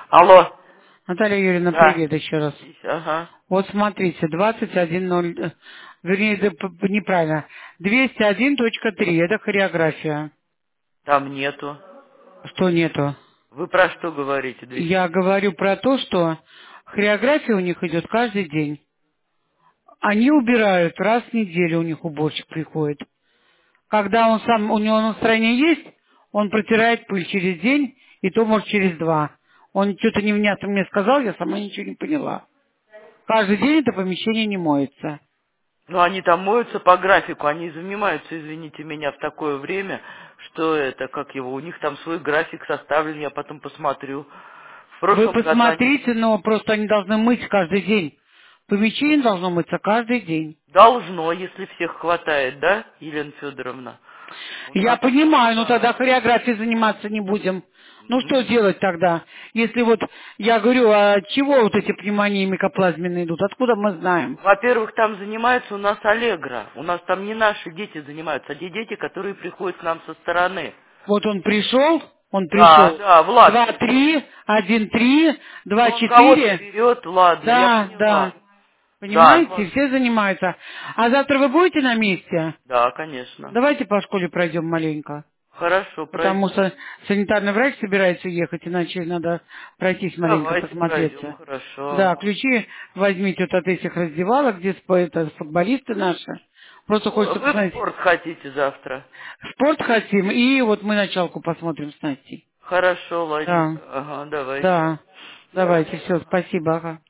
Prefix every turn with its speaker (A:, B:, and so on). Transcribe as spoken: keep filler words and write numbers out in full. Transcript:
A: Алло.
B: Наталья Юрьевна,
A: Да.
B: привет еще раз.
A: Ага.
B: Вот смотрите, двадцать один ноль, э, вернее, да, п- п- неправильно, двести один точка три, это хореография.
A: Там нету.
B: Что нету?
A: Вы про что говорите? двести?
B: Я говорю про то, что хореография у них идет каждый день. Они убирают, раз в неделю у них уборщик приходит. Когда он сам, у него настроение есть, он протирает пыль через день, и то, может, через два. Он что-то невнятно мне сказал, я сама ничего не поняла. Каждый день это помещение не моется.
A: Ну, они там моются по графику, они занимаются, извините меня, в такое время, что это, как его, у них там свой график составлен, я потом посмотрю. В
B: Вы
A: прошлом году они...
B: посмотрите, но просто они должны мыть каждый день. Помещение должно мыться каждый день.
A: Должно, если всех хватает, да, Елена Федоровна? У
B: Я
A: нас...
B: понимаю, но тогда
A: Да.
B: хореографией заниматься не будем. Ну что
A: Ну,
B: делать тогда? Если вот, я говорю, а от чего вот эти пневмонии микоплазменные идут? Откуда мы знаем?
A: во-первых, там занимается у нас Аллегра. У нас там не наши дети занимаются, а те дети, которые приходят к нам со стороны.
B: Вот он пришел, он
A: Да,
B: пришел.
A: да, Влад
B: Два,
A: пришел.
B: три, один, три,
A: Ну,
B: два,
A: он кого-то
B: четыре.
A: берет, ладно, я
B: Да,
A: поняла.
B: да.
A: Да,
B: Понимаете,
A: ну,
B: все занимаются. А завтра вы будете на месте?
A: да, конечно.
B: Давайте по школе пройдем маленько.
A: Хорошо,
B: Потому
A: пройдем.
B: что санитарный врач собирается ехать, иначе надо пройтись маленько,
A: Давайте пройдем,
B: посмотреться.
A: хорошо.
B: Да, ключи возьмите вот от этих раздевалок, где спо- это, футболисты наши. Просто
A: Ну,
B: хочется
A: вы в
B: посмотреть.
A: спорт хотите завтра?
B: Спорт хотим, и вот мы началку посмотрим с Настей.
A: Хорошо,
B: Да,
A: ладненько. Ага, давайте.
B: да. Давайте, все, спасибо. Ага.